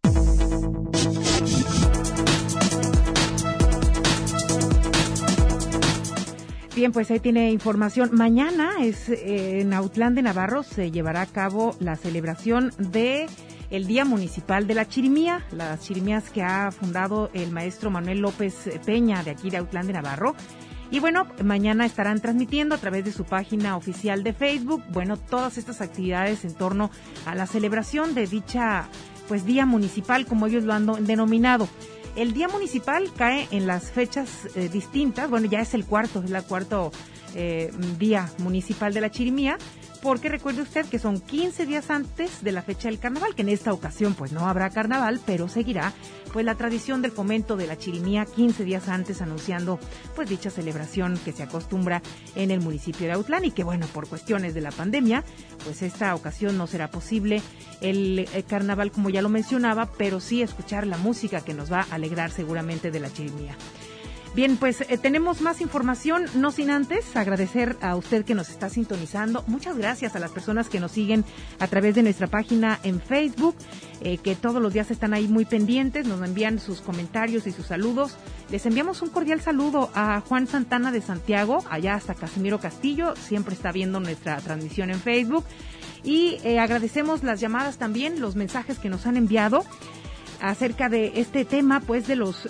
Bien, pues ahí tiene información. Mañana en Autlán de Navarro se llevará a cabo la celebración de el Día Municipal de la Chirimía, las chirimías que ha fundado el maestro Manuel López Peña de aquí de Autlán de Navarro. Y bueno, mañana estarán transmitiendo a través de su página oficial de Facebook, bueno, todas estas actividades en torno a la celebración de dicha, pues, Día Municipal, como ellos lo han denominado. El Día Municipal cae en las fechas distintas, bueno, ya es el cuarto Día Municipal de la Chirimía, porque recuerde usted que son 15 días antes de la fecha del carnaval, que en esta ocasión pues no habrá carnaval, pero seguirá pues la tradición del fomento de la chirimía 15 días antes, anunciando pues dicha celebración que se acostumbra en el municipio de Autlán y que bueno, por cuestiones de la pandemia, pues esta ocasión no será posible el carnaval como ya lo mencionaba, pero sí escuchar la música que nos va a alegrar seguramente de la chirimía. Bien, pues tenemos más información, no sin antes agradecer a usted que nos está sintonizando. Muchas gracias a las personas que nos siguen a través de nuestra página en Facebook, que todos los días están ahí muy pendientes, nos envían sus comentarios y sus saludos. Les enviamos un cordial saludo a Juan Santana de Santiago, allá hasta Casimiro Castillo, siempre está viendo nuestra transmisión en Facebook. Y agradecemos las llamadas también, los mensajes que nos han enviado acerca de este tema, pues de los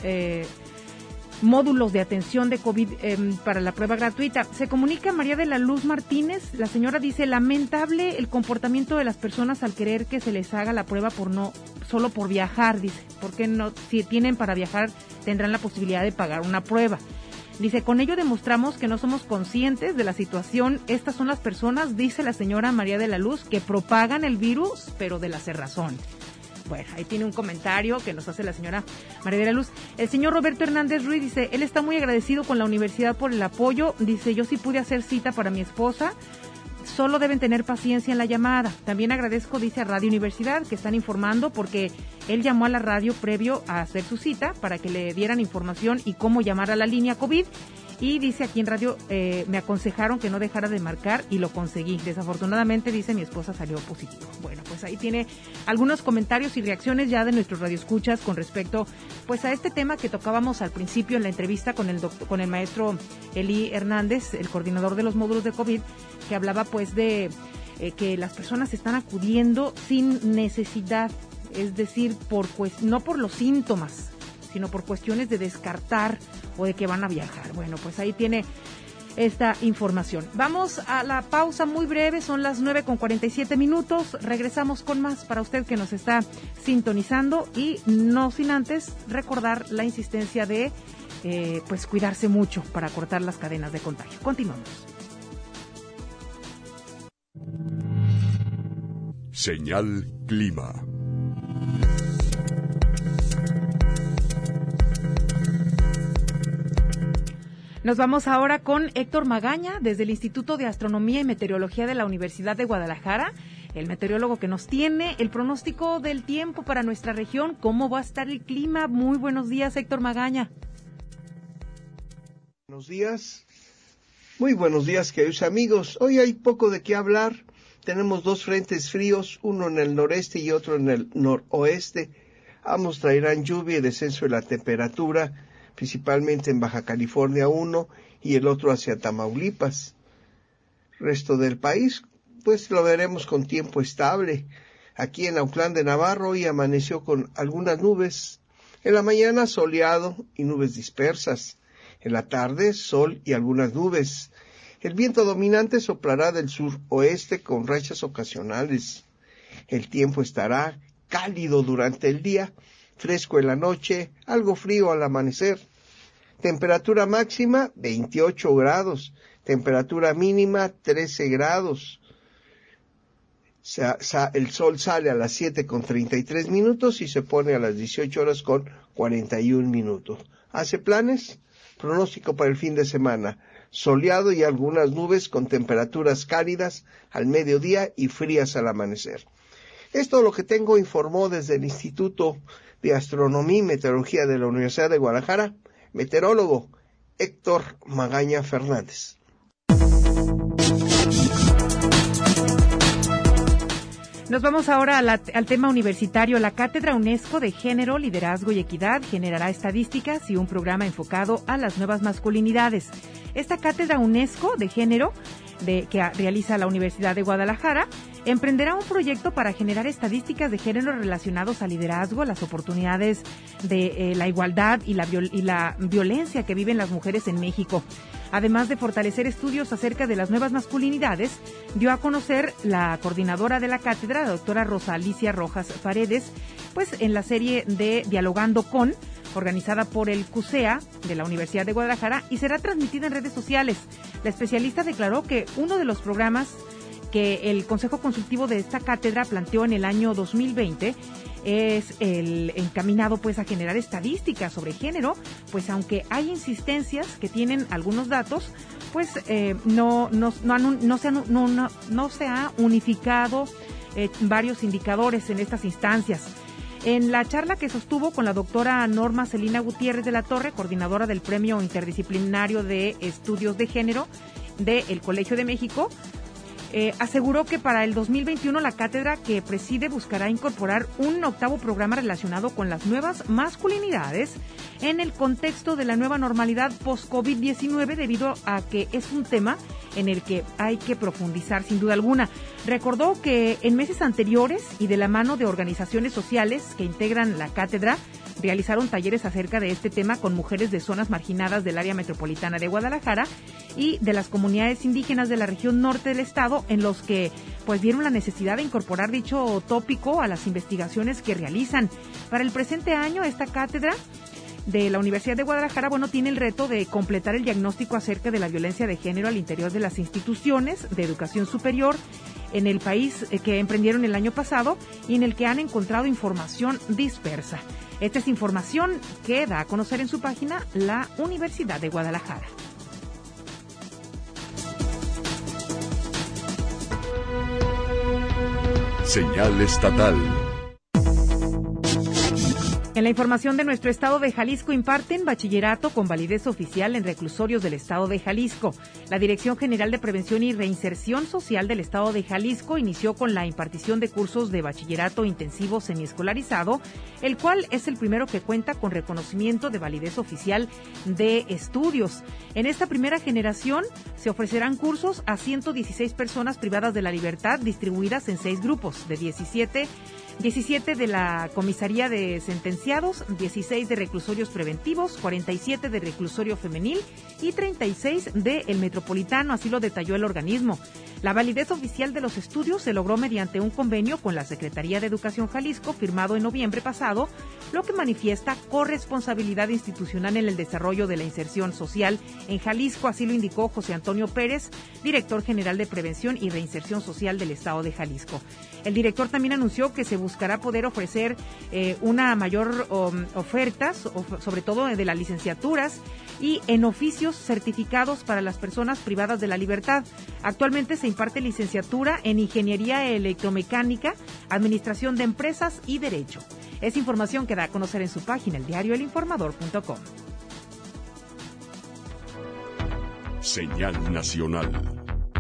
módulos de atención de COVID para la prueba gratuita. Se comunica María de la Luz Martínez, la señora dice, lamentable el comportamiento de las personas al querer que se les haga la prueba solo por viajar, dice, porque no, si tienen para viajar tendrán la posibilidad de pagar una prueba. Dice, con ello demostramos que no somos conscientes de la situación. Estas son las personas, dice la señora María de la Luz, que propagan el virus, pero de la cerrazón. Bueno, ahí tiene un comentario que nos hace la señora María de la Luz. El señor Roberto Hernández Ruiz dice, él está muy agradecido con la universidad por el apoyo. Dice, yo sí pude hacer cita para mi esposa solo deben tener paciencia en la llamada. También agradezco, dice, a Radio Universidad, que están informando, porque él llamó a la radio previo a hacer su cita para que le dieran información y cómo llamar a la línea COVID. Y dice, aquí en radio me aconsejaron que no dejara de marcar y lo conseguí. Desafortunadamente, dice, mi esposa salió positivo. Bueno, pues ahí tiene algunos comentarios y reacciones ya de nuestros radioescuchas con respecto pues a este tema que tocábamos al principio en la entrevista con el maestro Eli Hernández, el coordinador de los módulos de COVID, que hablaba pues de que las personas están acudiendo sin necesidad, es decir, no por los síntomas, sino por cuestiones de descartar o de que van a viajar. Bueno, pues ahí tiene esta información. Vamos a la pausa muy breve, son las 9:47. Regresamos con más para usted que nos está sintonizando y no sin antes recordar la insistencia de pues cuidarse mucho para cortar las cadenas de contagio. Continuamos. Señal Clima. Nos vamos ahora con Héctor Magaña, desde el Instituto de Astronomía y Meteorología de la Universidad de Guadalajara, el meteorólogo que nos tiene el pronóstico del tiempo para nuestra región. ¿Cómo va a estar el clima? Muy buenos días, Héctor Magaña. Buenos días. Muy buenos días, queridos amigos. Hoy hay poco de qué hablar. Tenemos dos frentes fríos, uno en el noreste y otro en el noroeste. Ambos traerán lluvia y descenso de la temperatura, principalmente en Baja California uno y el otro hacia Tamaulipas. Resto del país, pues lo veremos con tiempo estable. Aquí en Autlán de Navarro hoy amaneció con algunas nubes. En la mañana soleado y nubes dispersas. En la tarde sol y algunas nubes. El viento dominante soplará del suroeste con rachas ocasionales. El tiempo estará cálido durante el día, fresco en la noche, algo frío al amanecer. Temperatura máxima 28 grados, temperatura mínima 13 grados. El sol sale a las 7:33 y se pone a las 18:41. ¿Hace planes? Pronóstico para el fin de semana. Soleado y algunas nubes con temperaturas cálidas al mediodía y frías al amanecer. Es todo lo que tengo, informó desde el Instituto de Astronomía y Meteorología de la Universidad de Guadalajara, meteorólogo Héctor Magaña Fernández. Nos vamos ahora al tema universitario. La Cátedra UNESCO de Género, Liderazgo y Equidad generará estadísticas y un programa enfocado a las nuevas masculinidades. Esta Cátedra UNESCO de Género que realiza la Universidad de Guadalajara emprenderá un proyecto para generar estadísticas de género relacionados al liderazgo, las oportunidades de la igualdad y la violencia que viven las mujeres en México. Además de fortalecer estudios acerca de las nuevas masculinidades, dio a conocer la coordinadora de la cátedra, la doctora Rosa Alicia Rojas Paredes, pues en la serie de Dialogando con, organizada por el CUSEA de la Universidad de Guadalajara, y será transmitida en redes sociales. La especialista declaró que uno de los programas que el Consejo Consultivo de esta cátedra planteó en el año 2020 es el encaminado pues a generar estadísticas sobre género, pues aunque hay insistencias que tienen algunos datos, pues no se ha unificado varios indicadores en estas instancias. En la charla que sostuvo con la doctora Norma Celina Gutiérrez de la Torre, coordinadora del Premio Interdisciplinario de Estudios de Género del Colegio de México, aseguró que para el 2021 la cátedra que preside buscará incorporar un 8º programa relacionado con las nuevas masculinidades en el contexto de la nueva normalidad post-COVID-19, debido a que es un tema en el que hay que profundizar sin duda alguna. Recordó que en meses anteriores y de la mano de organizaciones sociales que integran la cátedra, realizaron talleres acerca de este tema con mujeres de zonas marginadas del área metropolitana de Guadalajara y de las comunidades indígenas de la región norte del estado, en los que pues vieron la necesidad de incorporar dicho tópico a las investigaciones que realizan. Para el presente año, esta cátedra de la Universidad de Guadalajara, tiene el reto de completar el diagnóstico acerca de la violencia de género al interior de las instituciones de educación superior en el país, que emprendieron el año pasado y en el que han encontrado información dispersa. Esta es información que da a conocer en su página la Universidad de Guadalajara. Señal estatal. En la información de nuestro estado de Jalisco, imparten bachillerato con validez oficial en reclusorios del estado de Jalisco. La Dirección General de Prevención y Reinserción Social del estado de Jalisco inició con la impartición de cursos de bachillerato intensivo semiescolarizado, el cual es el primero que cuenta con reconocimiento de validez oficial de estudios. En esta primera generación se ofrecerán cursos a 116 personas privadas de la libertad, distribuidas en 6 grupos de 17 de la Comisaría de Sentenciados, 16 de reclusorios preventivos, 47 de reclusorio femenil y 36 de el Metropolitano, así lo detalló el organismo. La validez oficial de los estudios se logró mediante un convenio con la Secretaría de Educación Jalisco, firmado en noviembre pasado, lo que manifiesta corresponsabilidad institucional en el desarrollo de la inserción social en Jalisco, así lo indicó José Antonio Pérez, director general de Prevención y Reinserción Social del estado de Jalisco. El director también anunció que se buscará poder ofrecer una mayor oferta, sobre todo de las licenciaturas y en oficios certificados para las personas privadas de la libertad. Actualmente se imparte licenciatura en Ingeniería Electromecánica, Administración de Empresas y Derecho. Es información que da a conocer en su página, el diario elinformador.com. Señal nacional.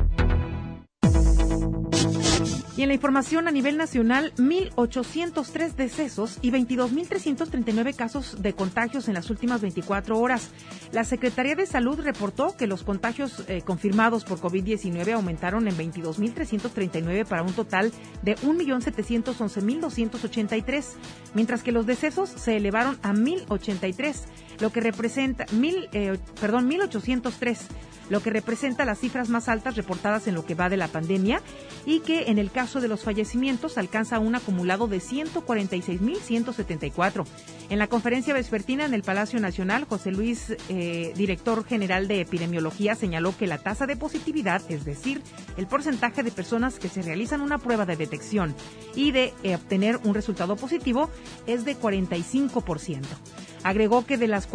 Y en la información a nivel nacional, 1,803 decesos y 22,339 casos de contagios en las últimas 24 horas. La Secretaría de Salud reportó que los contagios confirmados por COVID-19 aumentaron en 22,339 para un total de 1,711,283, mientras que los decesos se elevaron a 1,083, lo que representa 1,803. Lo que representa las cifras más altas reportadas en lo que va de la pandemia y que en el caso de los fallecimientos alcanza un acumulado de 146,174. En la conferencia vespertina en el Palacio Nacional, José Luis, director general de epidemiología, señaló que la tasa de positividad, es decir, el porcentaje de personas que se realizan una prueba de detección y de obtener un resultado positivo, es de 45%. Agregó que de las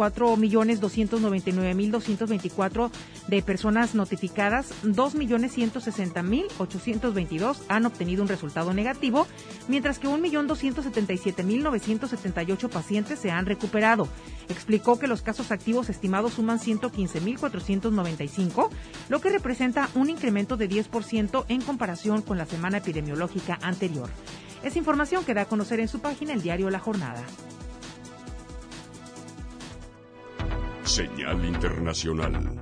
4,299,224 de personas notificadas, 2,160,822 han obtenido un resultado negativo, mientras que 1,277,978 pacientes se han recuperado. Explicó que los casos activos estimados suman 115,495, lo que representa un incremento de 10% en comparación con la semana epidemiológica anterior. Es información que da a conocer en su página, el diario La Jornada. Señal internacional.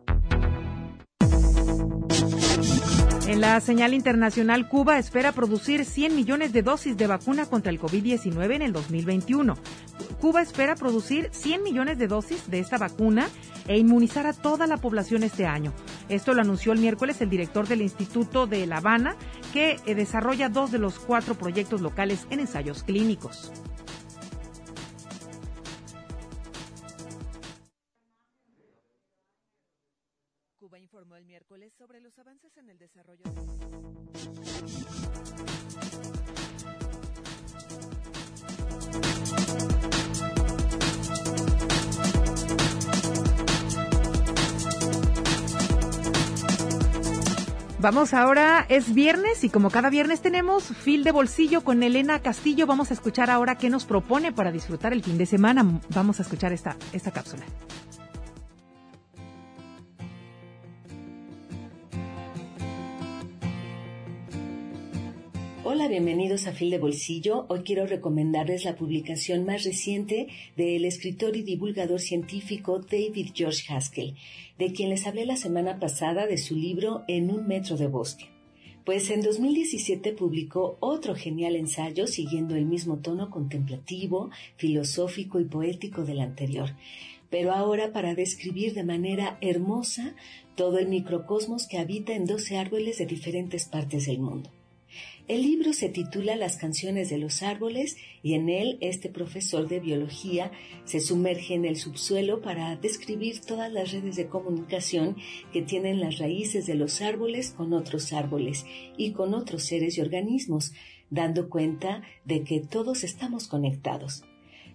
En la señal internacional, Cuba espera producir 100 millones de dosis de vacuna contra el COVID-19 en el 2021. Cuba espera producir 100 millones de dosis de esta vacuna e inmunizar a toda la población este año. Esto lo anunció el miércoles el director del Instituto de La Habana, que desarrolla 2 de los 4 proyectos locales en ensayos clínicos. Cuba informó el miércoles sobre los avances en el desarrollo Vamos ahora, es viernes y como cada viernes tenemos Fil de Bolsillo con Elena Castillo. Vamos a escuchar ahora qué nos propone para disfrutar el fin de semana. Vamos a escuchar esta cápsula. Hola, bienvenidos a Fil de Bolsillo. Hoy quiero recomendarles la publicación más reciente del escritor y divulgador científico David George Haskell, de quien les hablé la semana pasada de su libro En un metro de bosque. Pues en 2017 publicó otro genial ensayo siguiendo el mismo tono contemplativo, filosófico y poético del anterior, pero ahora para describir de manera hermosa todo el microcosmos que habita en 12 árboles de diferentes partes del mundo. El libro se titula Las canciones de los árboles y en él este profesor de biología se sumerge en el subsuelo para describir todas las redes de comunicación que tienen las raíces de los árboles con otros árboles y con otros seres y organismos, dando cuenta de que todos estamos conectados.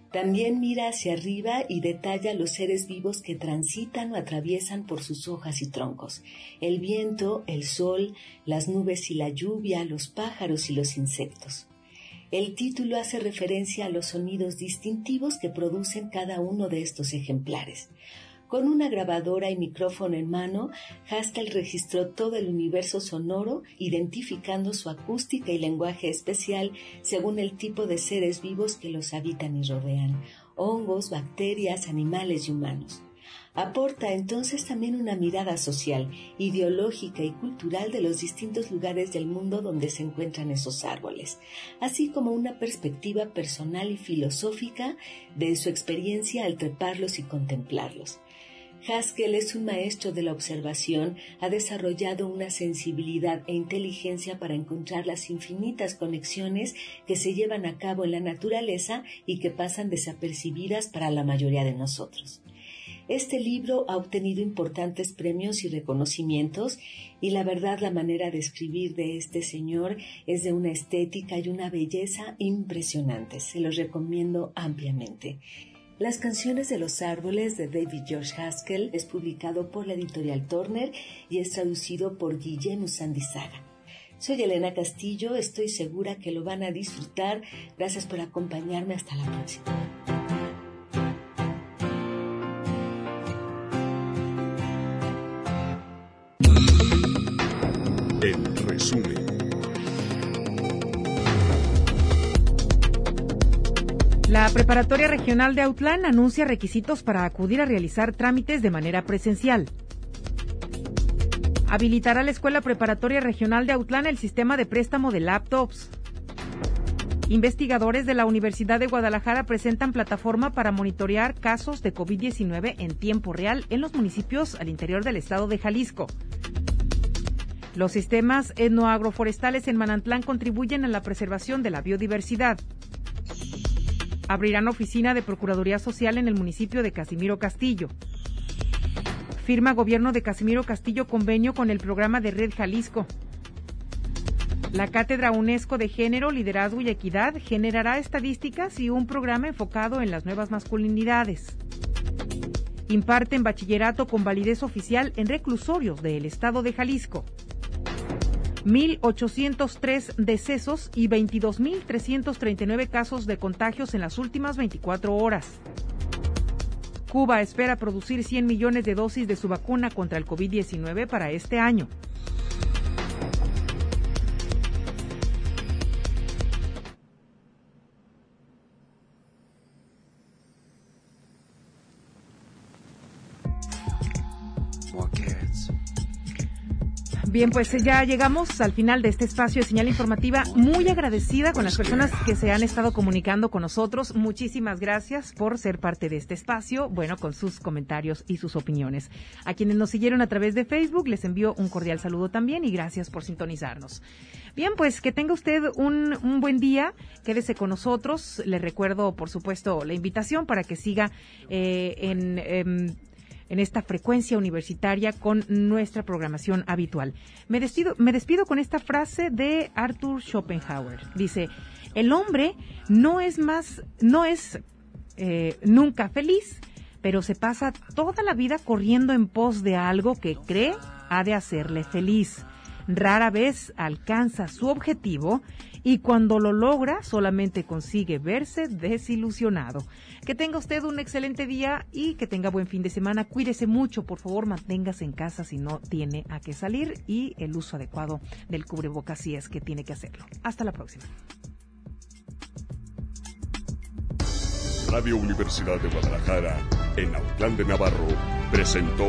También mira hacia arriba y detalla los seres vivos que transitan o atraviesan por sus hojas y troncos: el viento, el sol, las nubes y la lluvia, los pájaros y los insectos. El título hace referencia a los sonidos distintivos que producen cada uno de estos ejemplares. Con una grabadora y micrófono en mano, Haskell registró todo el universo sonoro, identificando su acústica y lenguaje especial según el tipo de seres vivos que los habitan y rodean: hongos, bacterias, animales y humanos. Aporta entonces también una mirada social, ideológica y cultural de los distintos lugares del mundo donde se encuentran esos árboles, así como una perspectiva personal y filosófica de su experiencia al treparlos y contemplarlos. Haskell es un maestro de la observación, ha desarrollado una sensibilidad e inteligencia para encontrar las infinitas conexiones que se llevan a cabo en la naturaleza y que pasan desapercibidas para la mayoría de nosotros. Este libro ha obtenido importantes premios y reconocimientos, y la verdad, la manera de escribir de este señor es de una estética y una belleza impresionantes. Se los recomiendo ampliamente. Las canciones de los árboles de David George Haskell es publicado por la editorial Turner y es traducido por Guillem Usandizaga. Soy Elena Castillo, estoy segura que lo van a disfrutar. Gracias por acompañarme, hasta la próxima. En resumen. La Preparatoria Regional de Autlán anuncia requisitos para acudir a realizar trámites de manera presencial. Habilitará la Escuela Preparatoria Regional de Autlán el sistema de préstamo de laptops. Investigadores de la Universidad de Guadalajara presentan plataforma para monitorear casos de COVID-19 en tiempo real en los municipios al interior del estado de Jalisco. Los sistemas etnoagroforestales en Manantlán contribuyen a la preservación de la biodiversidad. Abrirán oficina de Procuraduría Social en el municipio de Casimiro Castillo. Firma Gobierno de Casimiro Castillo convenio con el programa de Red Jalisco. La Cátedra UNESCO de Género, Liderazgo y Equidad generará estadísticas y un programa enfocado en las nuevas masculinidades. Imparten bachillerato con validez oficial en reclusorios del estado de Jalisco. 1,803 decesos y 22,339 casos de contagios en las últimas 24 horas. Cuba espera producir 100 millones de dosis de su vacuna contra el COVID-19 para este año. Bien, pues ya llegamos al final de este espacio de señal informativa. Muy agradecida con las personas que se han estado comunicando con nosotros. Muchísimas gracias por ser parte de este espacio, bueno, con sus comentarios y sus opiniones. A quienes nos siguieron a través de Facebook, les envío un cordial saludo también y gracias por sintonizarnos. Bien, pues que tenga usted un buen día. Quédese con nosotros. Le recuerdo, por supuesto, la invitación para que siga en esta frecuencia universitaria con nuestra programación habitual. Me despido con esta frase de Arthur Schopenhauer. Dice: el hombre no es nunca feliz, pero se pasa toda la vida corriendo en pos de algo que cree ha de hacerle feliz. Rara vez alcanza su objetivo y cuando lo logra solamente consigue verse desilusionado. Que tenga usted un excelente día y que tenga buen fin de semana. Cuídese mucho, por favor, manténgase en casa si no tiene a qué salir y el uso adecuado del cubrebocas si es que tiene que hacerlo. Hasta la próxima. Radio Universidad de Guadalajara, en Autlán de Navarro, presentó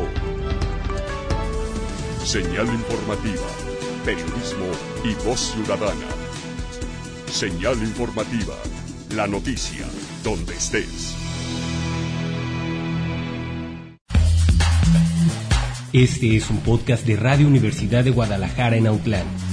Señal Informativa, Periodismo y Voz Ciudadana. Señal Informativa, la noticia, donde estés. Este es un podcast de Radio Universidad de Guadalajara en Autlán.